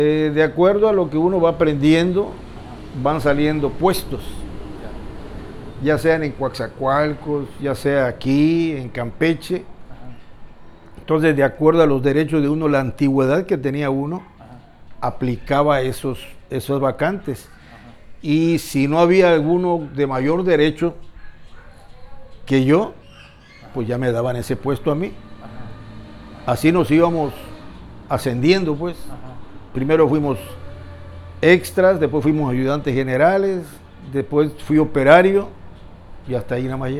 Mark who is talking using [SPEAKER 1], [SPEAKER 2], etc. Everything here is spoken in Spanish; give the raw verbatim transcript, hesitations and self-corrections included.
[SPEAKER 1] Eh, de acuerdo a lo que uno va aprendiendo, van saliendo puestos, ya sean en Coatzacoalcos, ya sea aquí, en Campeche. Entonces, de acuerdo a los derechos de uno, la antigüedad que tenía uno, aplicaba esos, esos vacantes. Y si no había alguno de mayor derecho que yo, pues ya me daban ese puesto a mí. Así nos íbamos ascendiendo, pues. Primero fuimos extras, después fuimos ayudantes generales, después fui operario y hasta ahí nada más llegué.